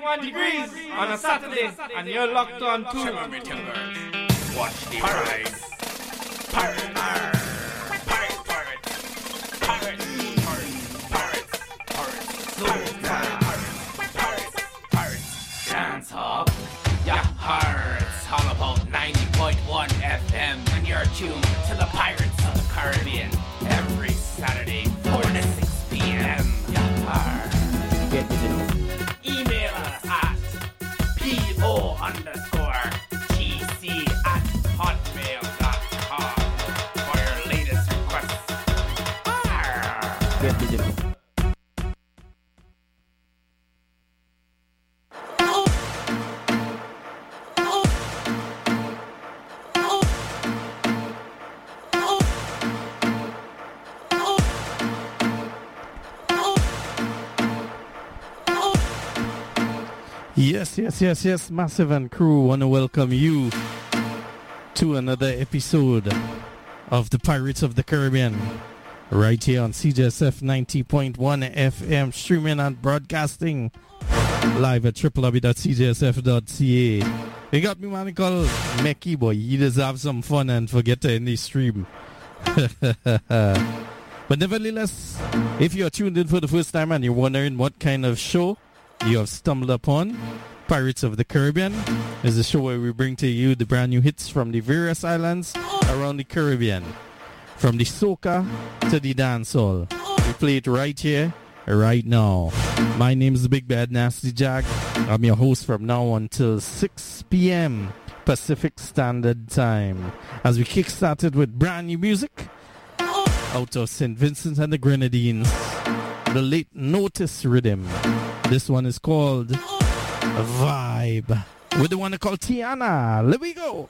90.1 degrees on a Saturday, and you're locked on to Watch the parade. Pirate. Dance hall. Yeah, it's all about 90.1 FM, and you're tuned to the Pirates of the Caribbean every Saturday, 4 to 6 p.m. Yeah, get digital. Email us at po_tc@hotmail.com for your latest requests. Get digital. Yes, Massive and crew want to welcome you to another episode of the Pirates of the Caribbean, right here on CJSF 90.1 FM, streaming and broadcasting live at www.cjsf.ca. You got me, man, called Mecky, boy. You just have some fun and forget to end the stream. But nevertheless, if you're tuned in for the first time and you're wondering what kind of show you have stumbled upon, Pirates of the Caribbean is a show where we bring to you the brand new hits from the various islands around the Caribbean, from the soca to the dancehall. We play it right here, right now. My name is the Big Bad Nasty Jack. I'm your host from now until 6 p.m. Pacific Standard Time, as we kick-started with brand new music out of St. Vincent and the Grenadines, the late Notice Rhythm. This one is called Vibe, with the one called Tiana. Let me go.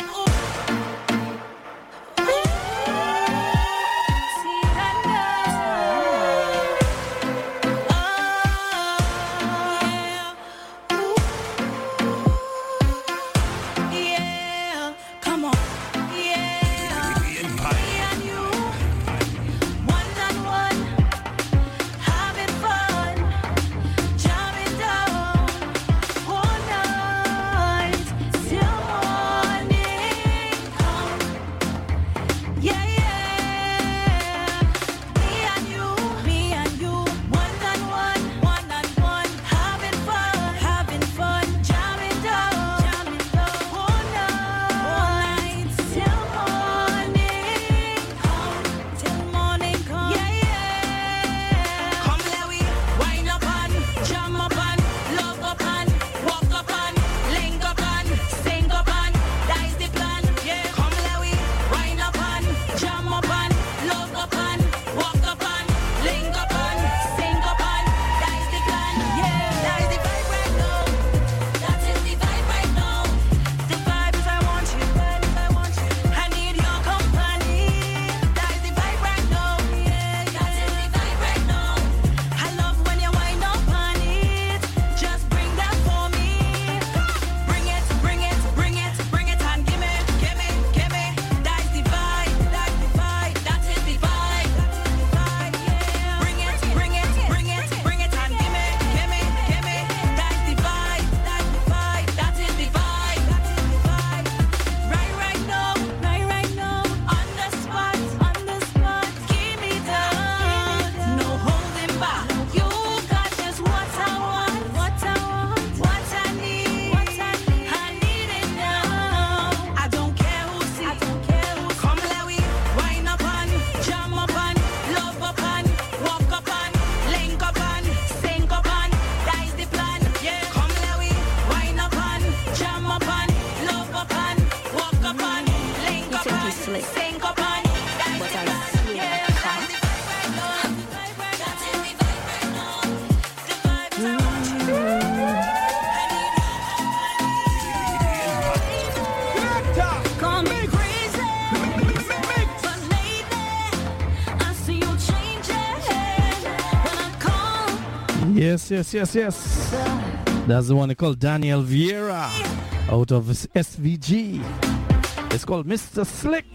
Yes. That's the one called Daniel Vieira out of SVG. It's called Mr. Slick.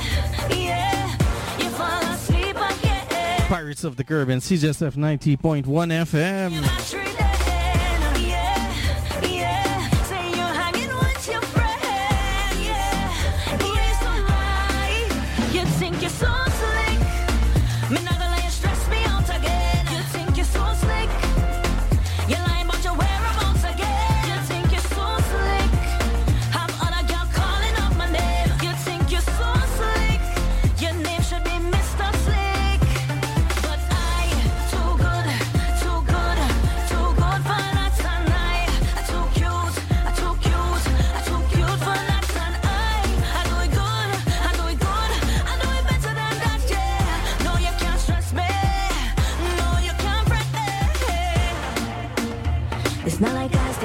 Pirates of the Caribbean, CJSF 90.1 FM.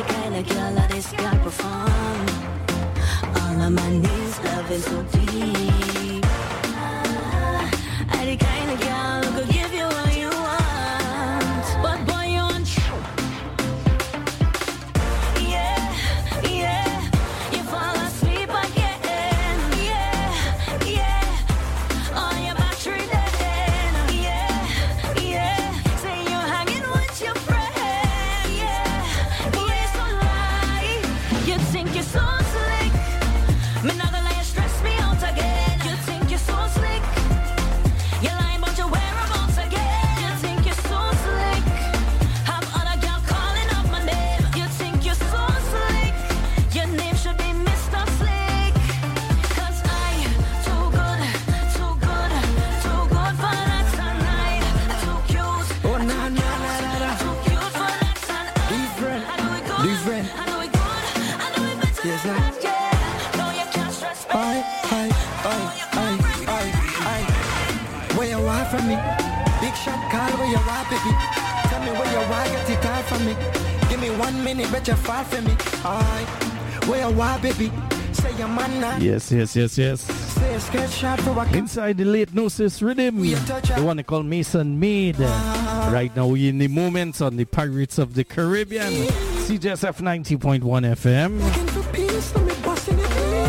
the kind of girl that this guy perform. All of my needs, love is so deep. I the kind of girl who could give you what you want. But boy, you want yeah, yeah. You fall asleep again. Yeah, yeah. On your battery dead. Yeah, yeah. Say you're hanging with your friend. Yeah, yeah. So lie. You think you're so slick. Me not gonna let you stress me out again. You think you're so slick. You lying about your whereabouts again. You think you're so slick. Have other girl calling up my name. You think you're so slick. Your name should be Mr. Slick. 'Cause I too good, too good, too good for that tonight. Too cute. Oh nah nah nah nah nah. Too cute for that tonight. Different. I know it good. Different. I know it good. I know it better Yes, than sir. that, yeah. No, you can't stress me. Aye. Where you want from me? Big shot call, where you want, baby? Tell me where you want, get the call from me. Give me 1 minute, bet you fall for me. Aye. Where you want, baby? Say your man now. Yes. Say a sketch shot for a Inside the late Gnosis rhythm, the one they call Mason Made. Right now we in the moments on the Pirates of the Caribbean. CJSF 90.1 FM. looking for peace, let me bust in it, please.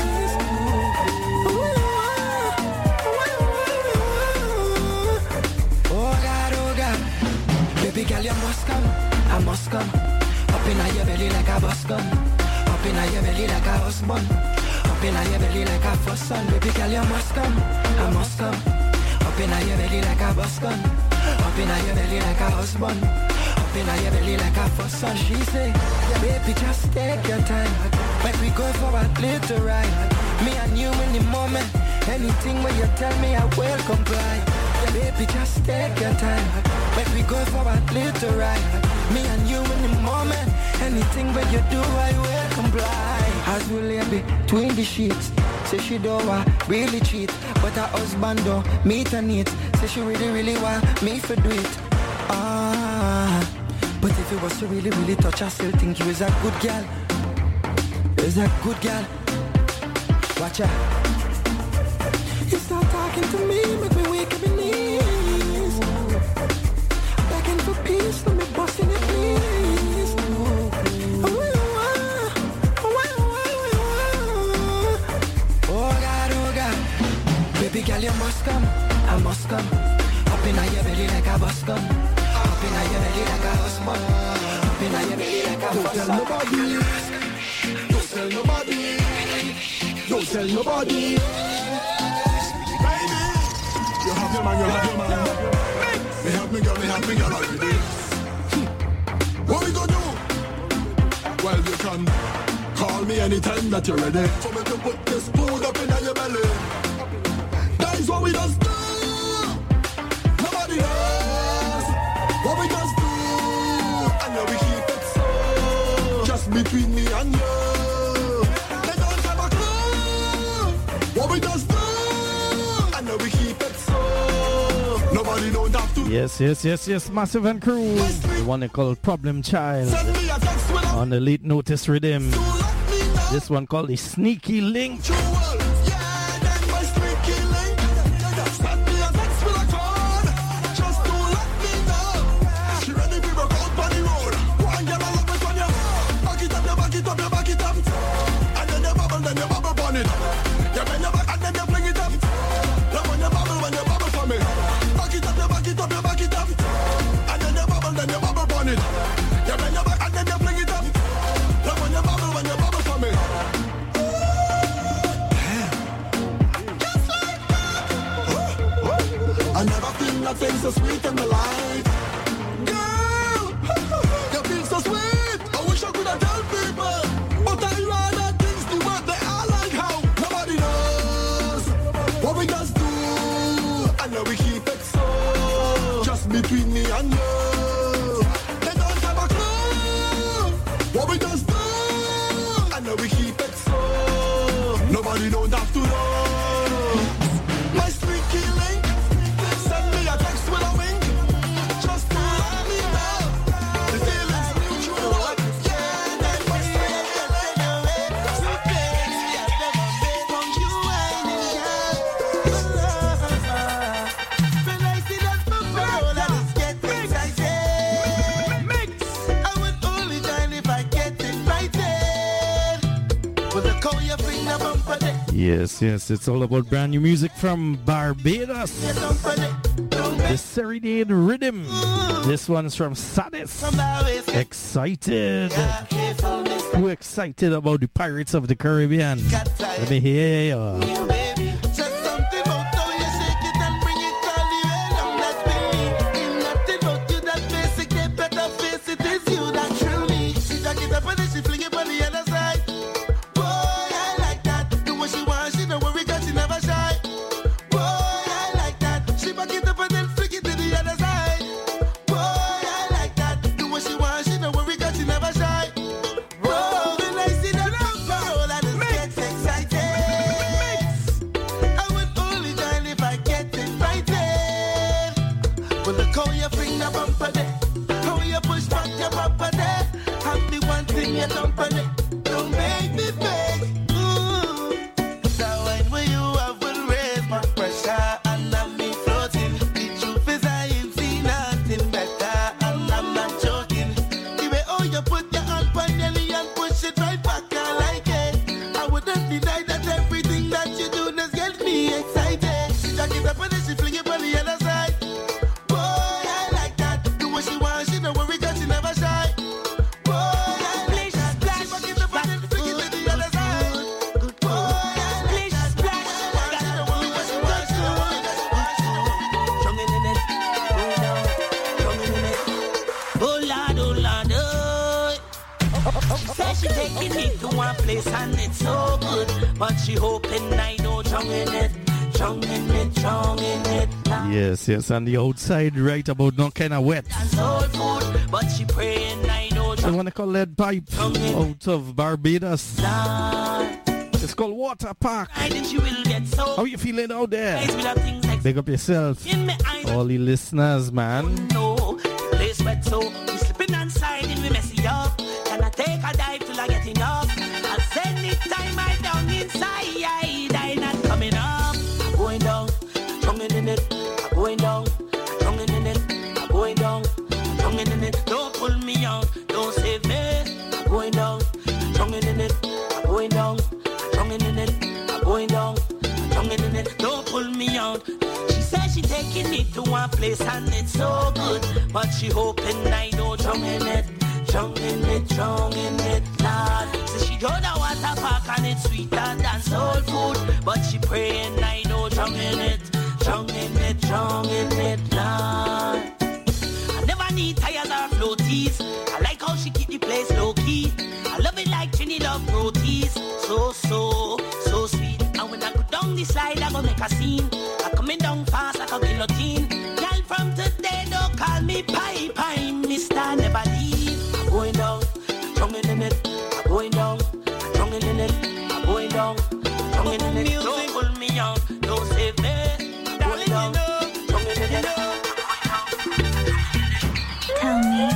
Oh God, baby girl, you must come, I must come. Up in your belly like a bus gun, up in your belly like a husband, up in your belly like a first son. Baby girl, you must come, I must come. Up in your belly like a bus gun, up in your belly like a husband, up in your belly like a first son. She say, baby, just take your time, make we go for a little ride. Me and you in the moment, anything when you tell me I will comply. Baby, just take your time, make we go for a little ride. Me and you in the moment, anything when you do I will comply. As we lay between the sheets, say she don't want really cheat, but her husband don't meet her needs. Say she really want me for do it. But if it was to really touch, I still think you is a good girl. Is a good girl. Watch out. You start talking to me, make me wake up in knees. Begging for peace, let me bust in it, please. Oh God. Baby girl, you must come, I must come. Up in your belly like a bus gun, up in your belly like a husband, up in your belly like a bus gun. Don't tell nobody. Don't tell nobody. Baby, you have your man. Me have me girl every day. What we gonna do? Well, you can call me anytime that you're ready. So make you put this food up in your belly. That is what we just do. Nobody knows what we just do. And now we keep it so just between me and you. They don't have a clue what we just do. And now we keep it so nobody don't have to. Yes. Massive and Crew. The one they call Problem Child. Send me a text with a On the late notice rhythm. to let me know. This one called the Sneaky Link. Jewel, yeah, then my sneaky link. Send me a text with a code, just to let me know. She ready for broke out on the road. One girl, I love it when you back it up, you back it up, you back it up. And then you bubble on it. You bend your back and then you fling it up. Love when you bubble for me. Back it up, you back it up, you back it up. And then you bubble on it. You bend your back and then you fling it up. Love when you bubble for me. I never feel nothing so sweet in my life. Girl, you feel so sweet. I wish I could have tell people. Yes, it's all about brand new music from Barbados. The Serenade Rhythm. This one's from Sadis. Excited. Who excited about the Pirates of the Caribbean? Let me hear ya. Yes, and the outside right about now kind of wet. I want to call lead pipe out of Barbados. It's called Water Park. How you feeling out there? Big up yourself. All the listeners, man. Place wet so we slipping inside and we messy up. Can I take a dive till I get enough? I'll send it time I down inside. I not coming up. I'm going down, drowning in it. I'm going down, drowning in it. I'm going down, drowning in it. Don't pull me out, don't save me. I'm going down, drowning in it. I'm going down, drowning in it. I'm going down, drowning in it. Don't pull me out. She says she taking me to one place and it's so good, but she hoping I don't drown in it, drown in it, drown in it, Lord. So she go to water park and it's sweeter than soul food, but she praying I don't drown in it, drown in it, drown in it, Lord. I never need tires or floaties. I like how she keep the place low key. I love it like Trini love rotis. So sweet. And when I go down the slide, I go make a scene. I coming down fast like a guillotine. Girl, from today, don't call me Pie Pie. Mister, never leave. I'm going down, drowning in it. I'm going down, drowning in it. I'm going down, drowning in it. Don't pull me out, don't save me. I'm going down, drowning in it. Tell me.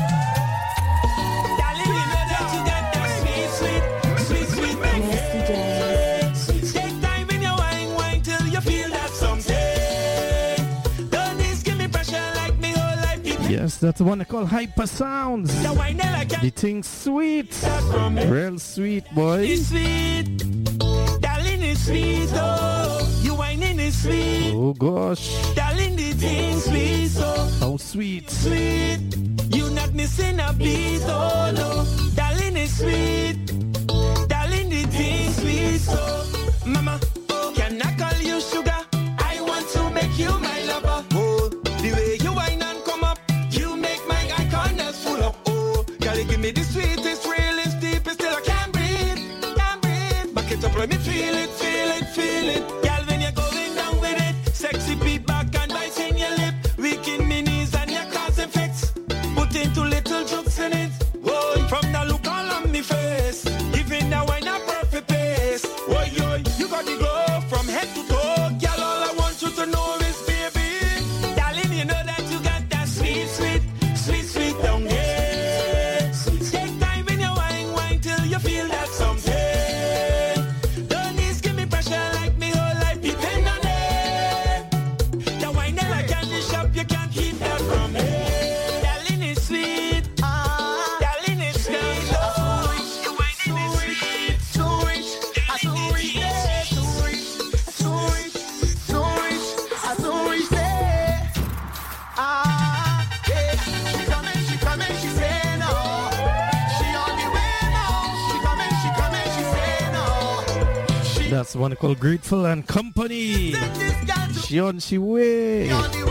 Yes, that's the one they call Hyper Sounds. The thing's sweet. Real sweet, boy. It's sweet. Darling, it's sweet, oh. You whining is sweet. Oh, gosh. Darling, the thing's sweet, so. How sweet. Sweet. You not missing a beat, oh, no. Darling, it's sweet. Darling, the thing's sweet, so. Mama, oh, can I call you sugar? I want to make you my lover. Oh, the way you whine and come up. Full up, oh, girl, you give me the sweetest, realest, deepest, till I can't breathe. Back it up, let me feel it, feel it, feel it. Girl, when you're going down with it, sexy beat back and biting your lip, weaken me knees and your cause effects. Put into little jokes in it. Whoa, from the look all on me face, giving the wine a perfect pace. Whoa, yo, you got the glow from head to toe. Girl, all I want you to know is, baby, darling, you know that you got that sweet, sweet. Sweet down here. Take time in your wine till you feel that something. Don't need give me pressure like me whole life depend on it. The wine that I candy shop, you can't keep that from me. Darling is sweet. Darling is sweet. The wine is sweet. Sweet. That's one called Grateful and Company. She on she way.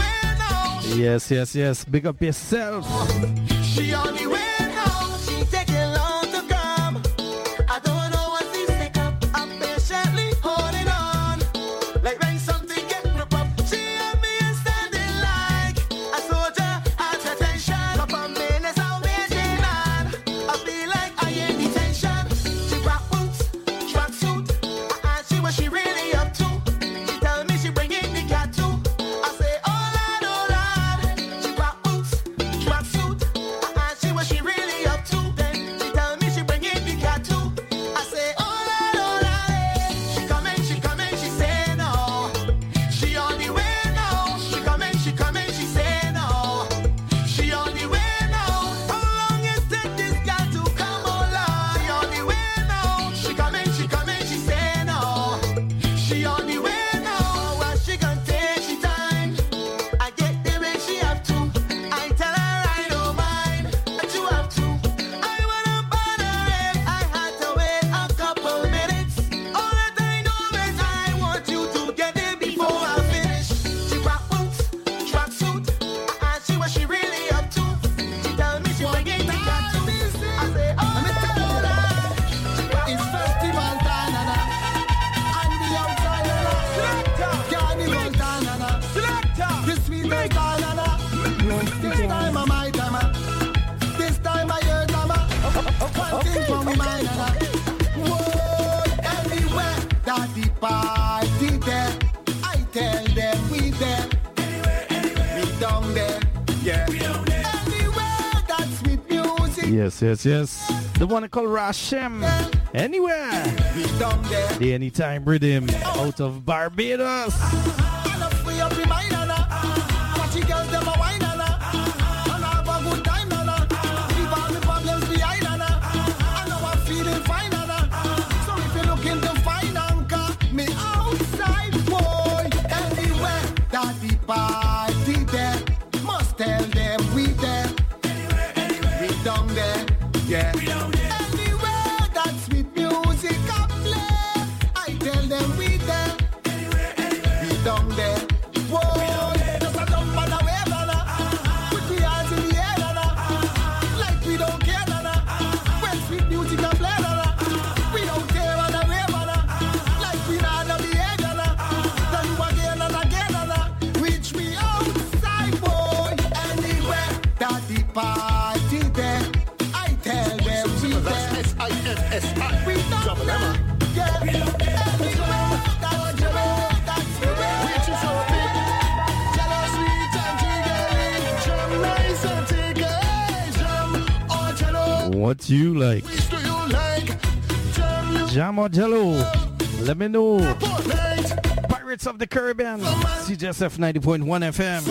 Yes, yes, yes. Big up yourself. She on the way now. She taking long to come. I don't know what she's sick of. I'm patiently holding on. Like when something get ripped up. She and me is standing like a soldier at attention. Couple minutes I'm waiting on. I feel like I in detention. She rock boots, track suit. And she what she really up to. She tell me she bringing the cat too. I say, oh Lord, she rock boots, track suit. And she what she really up to. Then she tell me she bringing the cat too. I say, oh Lord, she coming, she say no. She on the way now. She coming, she say no. She on the way now. How long it take this girl to come along? She on the way now. She coming, she say no. She on the way now. Well, she gon' take she time. I get the way she have to. I tell her I don't mind, but you have to. I wanna bother if I had to wait a couple minutes. All that I know is I want you to get it before I finish. She rock boots, track suit, and she what she really up to. She tell me she bringing the cat too. I say, oh Lord, it's festival time, and the outside, carnival time, the sweetest time, this time of my time, this time of your time, one thing for me mind, whoa, everywhere that the party there, I tell them we there, we down there, yeah, everywhere that sweet music, Yes, yes, yes. The one called Rashem. Anywhere. we down there. The Anytime Rhythm out of Barbados. And I free up in mind, watch the girls them a wine, and have a good time, leave all the problems behind, and now I'm feeling fine, so if you're looking to find anchor, me outside, boy, anywhere that the party there, must tell them we there, we down there, yeah. Anywhere that sweet music I play, I tell them we there, we down there. Whoa, just a jump and a wave, put the hands in the air, like we don't care, when sweet music I play, we don't care on the wave, like we not the behavior, then you again and again, reach me outside, boy, anywhere that the party there, I tell them we there, we down there, yeah, anywhere that's the way, that's the way. What you like? Jam or Jello? Let me know. Pirates of the Caribbean. CJSF 90.1 FM.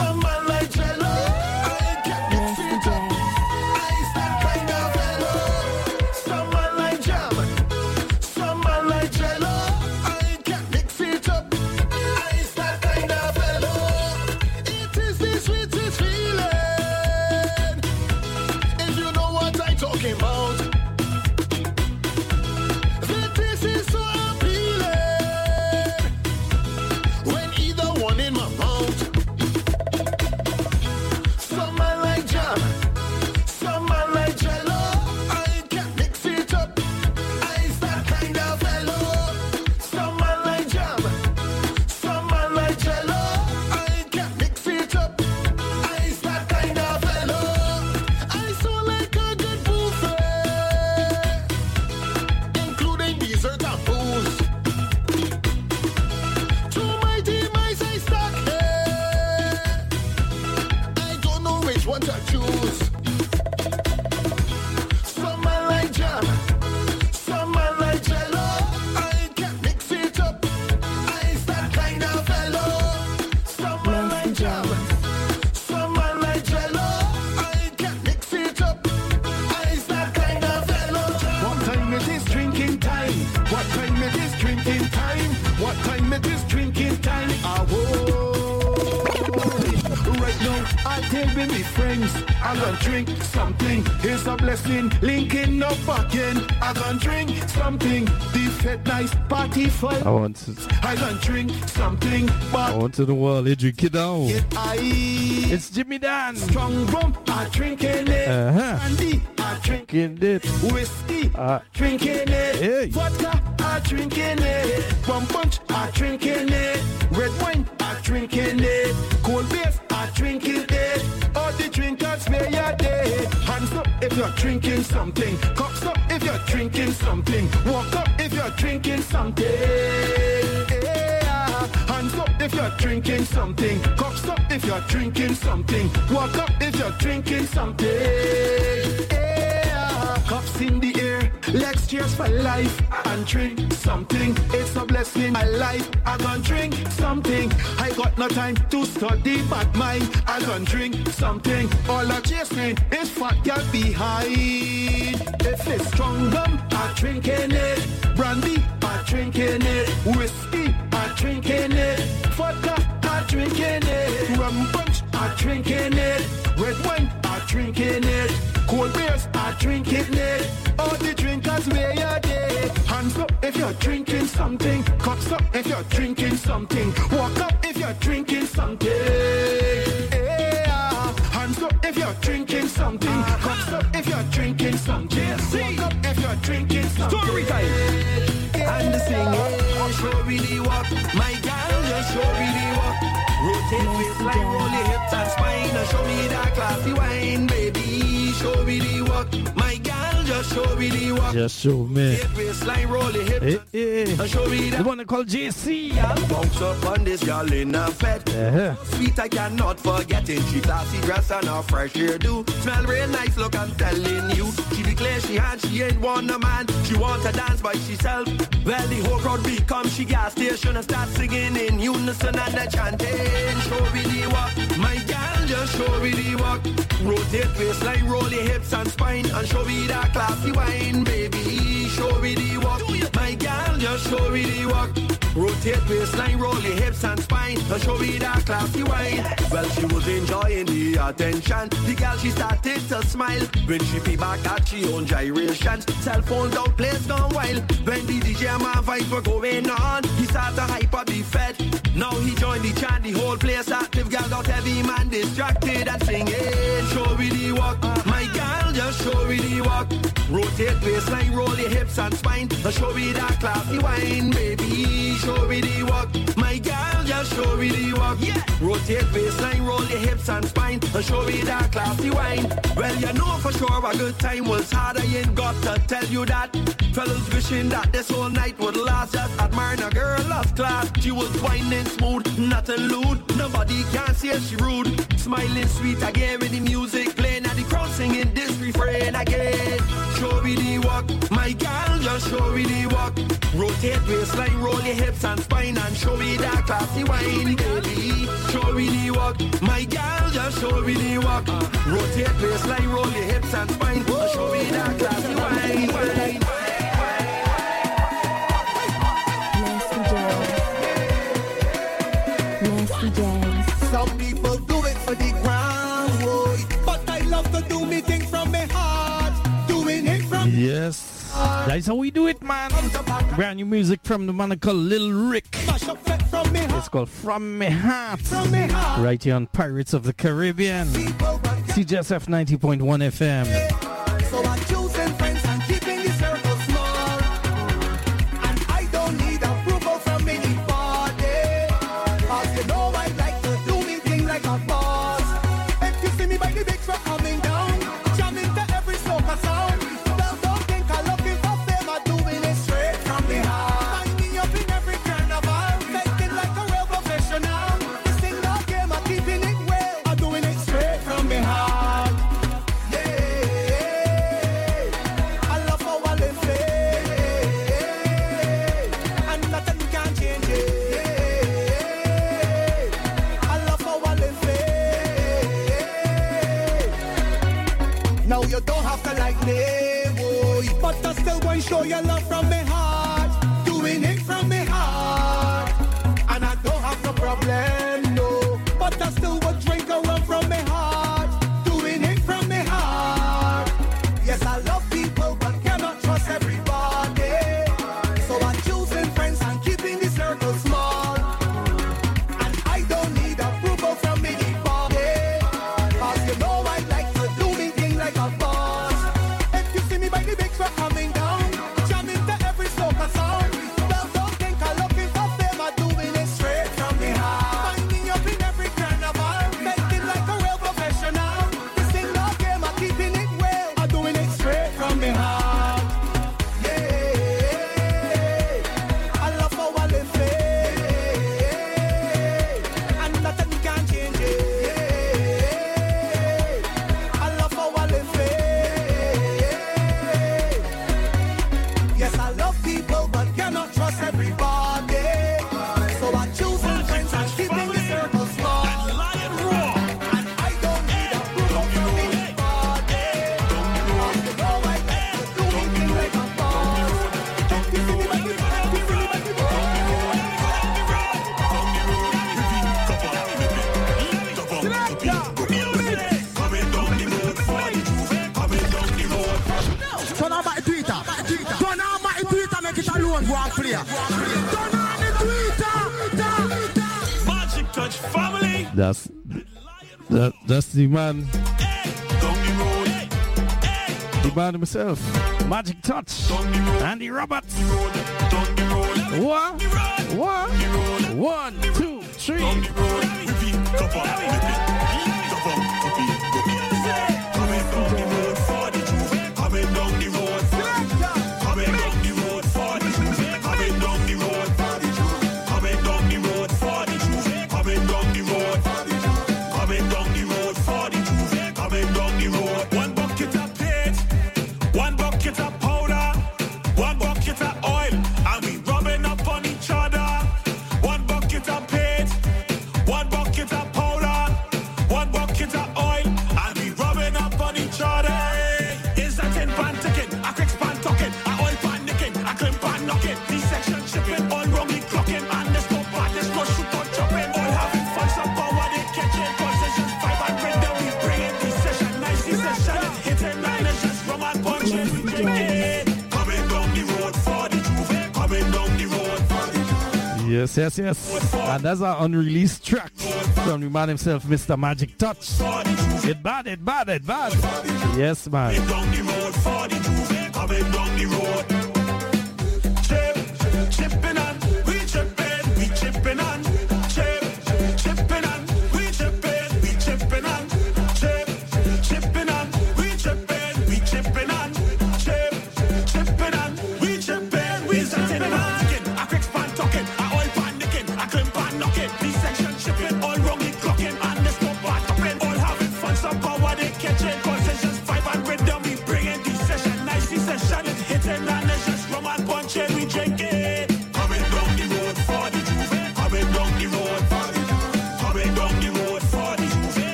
I tell me my friends, I gonna drink something. Here's a blessing, linking up again. I gonna drink something. The fed nice party full. I want to drink something, but I want to know all they drink it down. It's Jimmy Dan. Strong rum, I drinking it. Brandy, I drinking it. Whiskey, drinking it. Hey. Vodka, I drinking it. Rum punch, I drinking it. Red wine, I drinking it. Cold beers, I drinking it. All the drinkers where you're dead. Hands up if you're drinking something. Cups up if you're drinking something. Walk up if you're drinking something. Yeah. Hands up if you're drinking something. Cups up if you're drinking something. Walk up if you're drinking something. Yeah. Cups in the air. Let's cheers for life and drink something. It's a blessing, my life. I gonna drink something. I got no time to study, but mine. I gonna drink something. All I chasing is fat girl behind. If it's strong rum, I drinking it. Brandy, I drinking it. Whiskey, I drinking it. Vodka, I drinking it. Rum punch, I drinking it. Red wine, I drinking it. Cold beers, I drinking it. All the drinkers where you're there. Hands up if you're drinking something. Cups up if you're drinking something. Walk up if you're drinking something. Yeah. Hands up if you're drinking something. Cups up if you're drinking something. Walk up if you're drinking something. Story time. And the singing, show me the walk. My girl, just show me the walk. Rotate waistline, roll your hips and spine. And show me that classy wine, baby. Show me the walk. My girl, just show me the walk. Just show me. Rotate waistline, roll your hips and show me that. The one called JC. Bounce up on this girl in a fed. Sweet, I cannot forget it. She classy dress and her fresh hairdo. Smell real nice, look, I'm telling you. She declares she ain't want a man. She wants to dance by herself. Well, the whole crowd become she gas station and start singing in unison and the chanting. Show me the walk, my girl, just show me the walk. Rotate waistline, roll your hips and spine, and show me that classy wine, baby. Show me the walk, my girl, just show me the walk. Rotate waistline, roll your hips and spine, and show me that classy wine. Well, she was enjoying the attention. The girl, she started to smile when she be back at she own gyrations. Cell phones out, place gone wild. When the DJ and my vibes were going on, he started to hype up the fed. Now he joined the chant, the whole place active. Girl got heavy man distracted and singing. Show me the walk, my girl, just show me the walk. Rotate waistline, roll your hips and spine, and show me that classy wine, baby. Show me the walk, my girl, just show me the walk. Yeah. Rotate waistline, roll your hips and spine, and show me that classy wine. Well, you know for sure a good time was hard. I ain't got to tell you that. Fellas wishing that this whole night would last. Just admiring a girl of class. She was whining smooth, nothing lewd. Nobody can say she rude. Smiling sweet again with the music playing, and the crowd singing this refrain again. Show me the walk, my girl, just show me the walk. Rotate waistline, roll your hips and spine, and show me that classy wine, baby. Show me the walk, my girl, just show me the walk. Rotate waistline, roll your hips and spine, and show me that classy wine. Some people do it for the ground, boy, but I love to do me thing from my heart. Doing it from yes. That's how we do it, man. Brand new music from the man called Lil Rick. It's called From Me Heart. Right here on Pirates of the Caribbean. CJSF 90.1 FM. So I'm choosing friends and keeping the circle small. And I don't need approval from anybody. Cause you know I like to do me thing like a boss. If you see me by the big truck coming down, jamming to every soca sound. Well, don't think I'm looking for fame, I'm doing it straight from the heart. Find me up in every carnival, making like a real professional. This thing not game, I'm keeping it well. I'm doing it straight from the heart. Yeah, I love how I live it, and nothing can change it. I love how I live it. Now you don't have to like me, boy, but I still want to show your love from my heart. Doing it from my heart, and I don't have no problem, no. But I still would drink a rum from my heart. walk player. Turn on the Twitter. Magic Touch family. That's the man. The man himself. Magic Touch. Andy Roberts. One, 2, 3. Yes. And that's our unreleased track from the man himself, Mr. Magic Touch. It bad. Yes, man. Coming down the road.